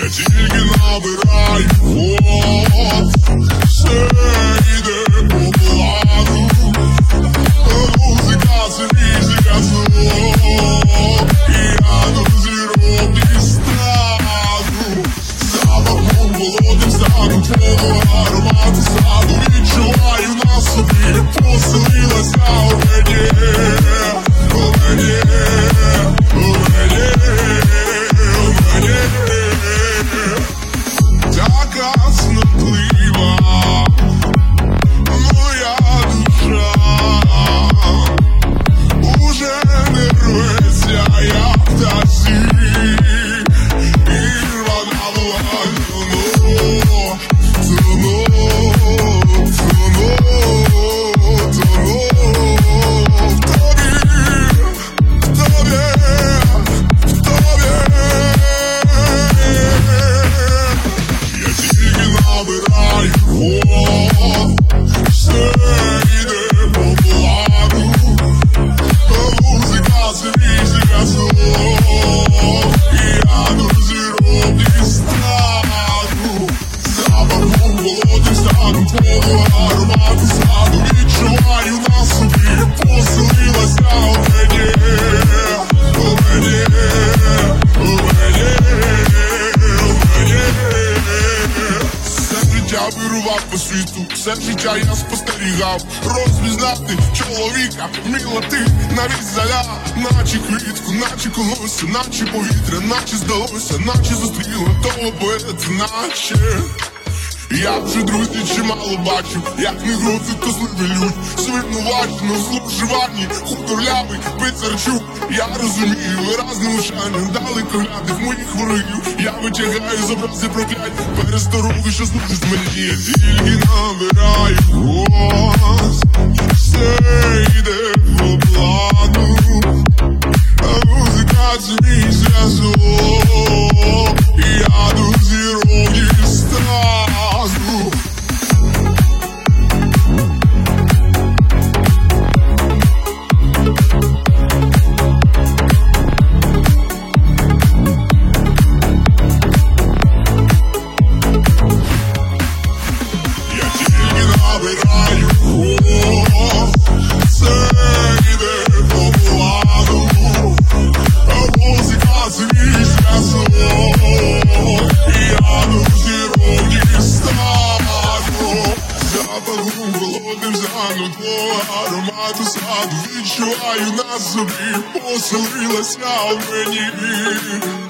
Я тільки набираю ход, все йде по плану. Музика це мізика знов, і я до зірок дістану. Запахом холодним стану твого аромату саду. Відчуваю на собі, поселилася у мені, у мені, у мені, у мені. Така цнотлива моя душа, уже не рветься, як пташі, і рвана вогонь тону, тону, тону, тону в тобі, в тобі, в тобі. Я тільки набираю ход, все йде по плану. Музика це мізика знов, і я до зірок дістану. Запахом холодним стану твого аромату саду. Відчуваю на собі, поселилася у мені, у мені, у мені, у мені. Все життя вирував по світу, все життя я спостерігав. Розпізнати чоловіка вміла ти навіть здаля. Наче квітку, наче колося, наче повітря, наче здалося, наче зустріла того поета, наче. Я вже, друзі, чимало бачив, як не грозить, то сливи лють. Свинувачено в зловживанні, худорлявий Пицарчук. Я розумію, виразне лишання далекоглядних моїх ворогів. Я витягаю з образи проклять перестороги, що служить мені. Я тільки набираю голос, все йде по плану. А музика це мій зв'язок, і я до зірок дістану. Я тільки набираю ход, все йде по плану. А музика це мій зв'язок, і я до зірок дістану. Запахом холодним стану твого аромату саду. Відчуваю на собі, поселилася в мені.